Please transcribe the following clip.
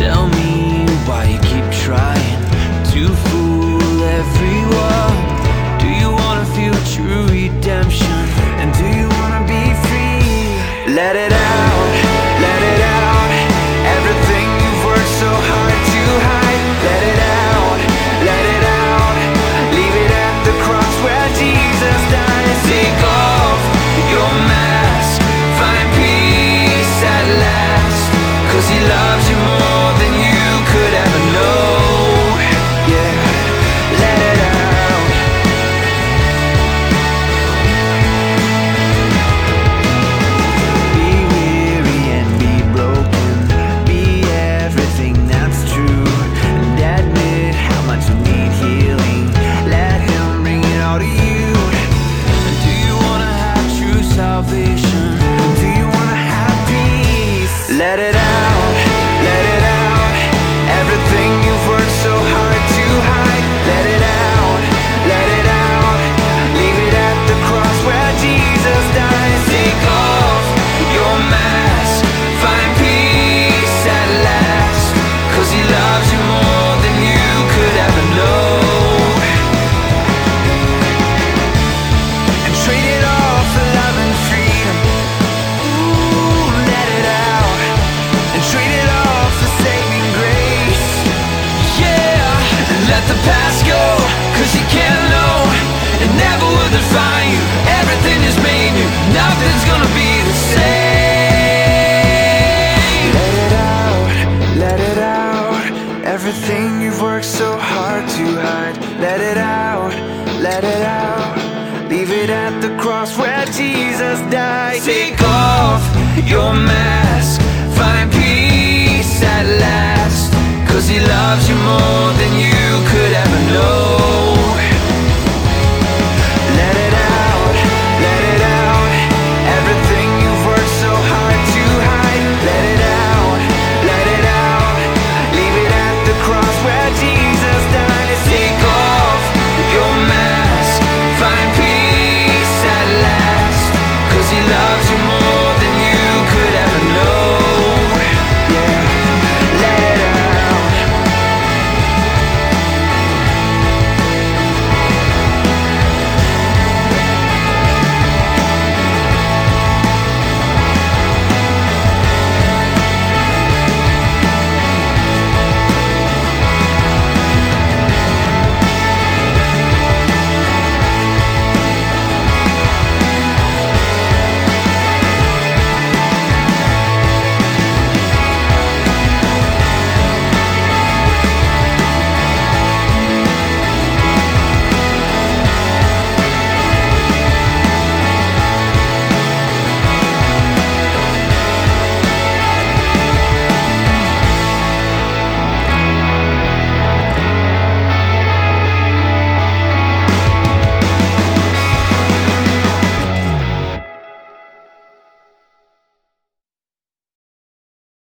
Tell me why you keep trying to fool everyone. Do you wanna feel true redemption? And do you wanna be free? Let it out, let it out. Everything you've worked so hard to hide. Let it out, let it out. Leave it at the cross where Jesus died. Take off your mask, find peace at last. 'Cause he loves you more than you could ever know. Yeah, let it out. Be weary and be broken. Be everything that's true. And admit how much you need healing. Let him bring it all to you. And do you wanna have true salvation? Do you wanna have peace? Let it out, let it out. Everything you've worked so hard to hide. Let it out, let it out. Leave it at the cross where Jesus died. Take off your mask, find peace at last. 'Cause he loves you more than you could ever know. And trade it all for love and freedom. Ooh, let it out. And trade it all for saving grace. Yeah, and let the past go, 'cause you can't know. It never will define you. Everything is made new. Nothing's gonna be the same. Let it out, let it out. Everything you've worked so hard to hide. Let it out, let it out. Leave it at the cross where Jesus died. Take off your mask, find peace at last. 'Cause he loves you more